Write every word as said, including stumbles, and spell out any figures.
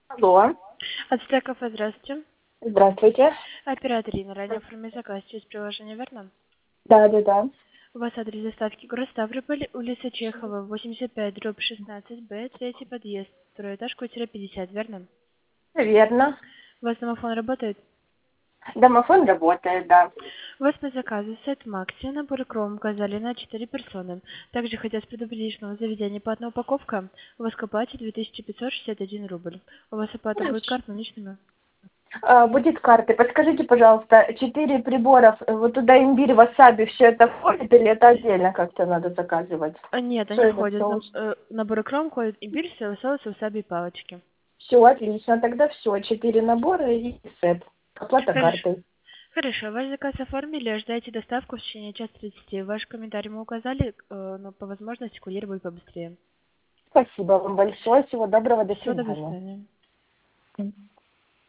Алло, Ацтек кафе, здравствуйте. здравствуйте. Оператор Ирина, ранее оформить заказ через приложение, верно? Да, да, да. У вас адрес доставки город Ставрополь, улица Чехова, восемьдесят пять, дробь шестнадцать, Б, третий подъезд, второй этаж, квартира пятьдесят, верно? Верно. У вас домофон работает? Домофон работает, да. У вас по заказу сет Макси, набор кром указали на четыре персоны. Также хотелось предупредить, что на заведение платная упаковка, у вас к оплате две тысячи пятьсот шестьдесят один рубль. У вас оплата будет Хорошо. картой наличными? А, будет карты. Подскажите, пожалуйста, четыре приборов, э, вот туда имбирь, васаби, все это входит или это отдельно как-то надо заказывать? А, нет, Что они это входят. все? На- э, наборы кром ходят имбирь, соус, соус, васаби и палочки. Все отлично, тогда все, четыре набора и сет. Оплата Хорошо. картой. Хорошо, ваш заказ оформили, ожидайте доставку в течение часа тридцати. Ваш комментарий мы указали, э, но по возможности курьер будет побыстрее. Спасибо вам большое, всего доброго, до Всего доброго, до свидания. свидания.